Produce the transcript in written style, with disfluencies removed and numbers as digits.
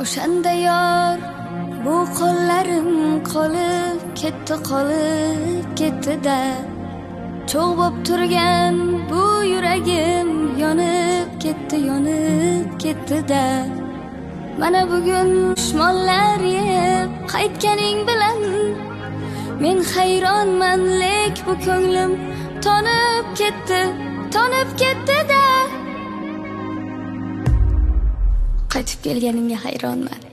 O'shanda yor bu qo'llarim qolib ketdi-da. Cho'g' bo'p turgan bu yuragim yonib ketdi-da. Mana bugun dushmonlar yeb qaytganing bilan men hayronman, lek bu ko'nglim tonib ketdi-da. Qaytib kelganingga hayronman.